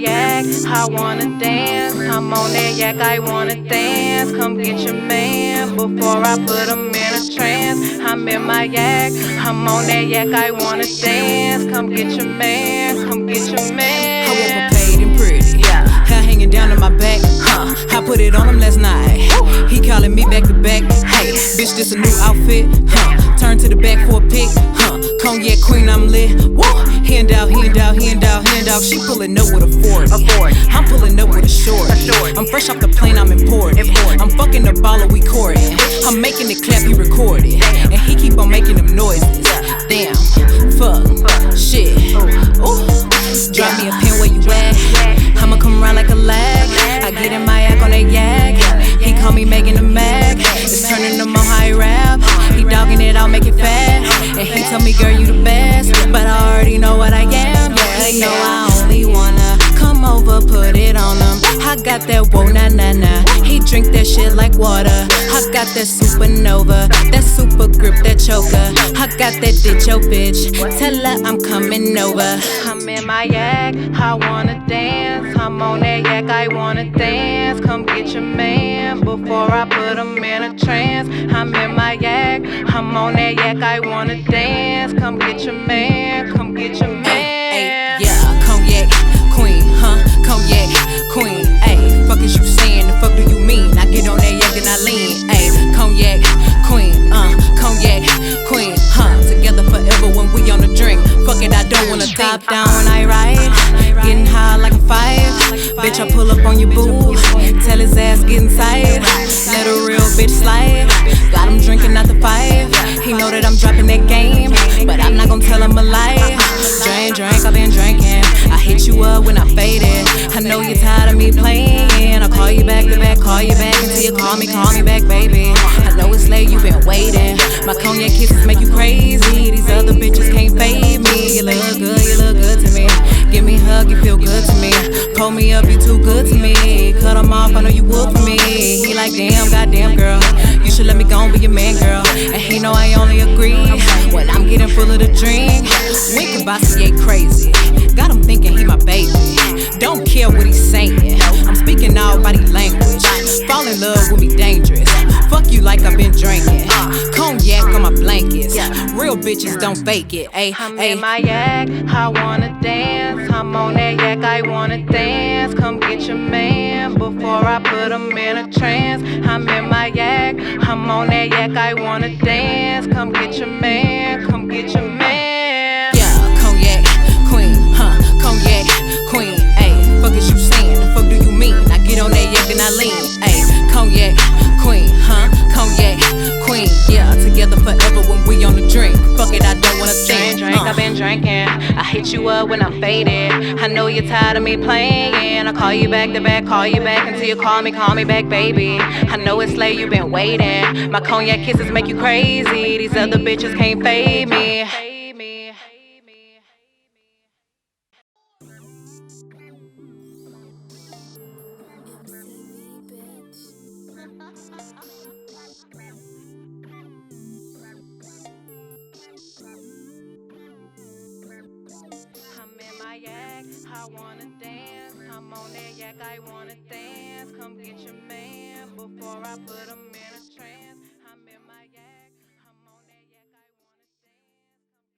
yak, I wanna dance. I'm on that yak, I wanna dance. Come get your man before I put him in a trance. I'm in my yak, I'm on that yak, I wanna dance. Come get your man, come get your man. I woke up paid and pretty, hair hanging down to my back, I put it on him last night. He calling me back to back. Hey, bitch, this a new outfit, turn to the back for a pic, Cognac queen, I'm lit. Woo! Hand out, hand out, hand out, hand out. She pulling up with a 40. I'm pulling up with a short. I'm fresh off the plane, I'm imported. I'm fucking the baller, we courting. I'm making it clap, he recorded, and he keep on making them noises. Damn, fuck, shit. Ooh, drop me a pin where you at. I'ma come around like a lag. I get in my yak on that yak. He call me Megan the Mag. It's turning him on high rap. He dogging it, I'll make it fat. And he told me, girl, you the best, but I already know what I am. Yeah, he know I only wanna come over, put it on him. I got that whoa na na na. He drink that shit like water. I got that supernova, that super grip, that choker. I got that ditch, yo bitch. Tell her I'm coming over. I'm in my yak, I wanna dance. I'm on that yak, I wanna dance. Come get your man before I put him in a trance. I'm in my yak, I'm on that yak, I wanna dance. Come get your man, come get your man. Yeah, cognac queen, cognac queen. Ayy, fuck is you saying? The fuck do you mean? I get on that yak and I lean. Ayy, cognac queen, cognac queen, together forever when we on the drink. Fuck it, I don't wanna top down when I ride. Getting high like a five. Bitch, I pull up on your boo. Tell his ass get inside. Let a real bitch slide. Got him drinking out the five. He know that I'm dropping that game, but I'm not gonna tell him a lie. Drink, I've been drinking. I hit you up when I faded. I know you're tired of me playing. I'll call you back to back, call you back until you call me back, baby. I know it's late, you've been waiting. My cognac kisses make you crazy. These other bitches can't fade me. You look good to me. Give me a hug, you feel good to me. Pull me up, you too good to me. Cut him off, I know you would for me. He like, damn, goddamn girl, you should let me go and be your man, girl. And he know I only agree when I'm getting full of the drink. Wink Bossier crazy, got him thinking he my baby. Don't care what he's saying, I'm speaking all body language. Fall in love with me dangerous. Fuck you like I've been drinking. Cognac on my blankets. Real bitches don't fake it. Ay, I'm in my yak, I wanna dance. I'm on that yak, I wanna dance. Come get your man before I put him in a trance. I'm in my yak, I'm on that yak, I wanna dance. Come get your man, come get your man. Yeah, cognac queen, cognac queen. Ayy, fuck is you saying? The fuck do you mean? I get on that yak and I lean. Ayy, cognac queen, cognac queen. Yeah, together forever when we on the drink. Fuck it, I don't wanna think. Drink, I've been drinking. I hit you up when I'm faded. I know you're tired of me playing. I'll call you back to back, call you back until you call me back, baby. I know it's late, you've been waiting. My cognac kisses make you crazy. These other bitches can't fade me. I'm in my yak, I wanna dance. I'm on that yak, I wanna dance. Come get your man before I put him in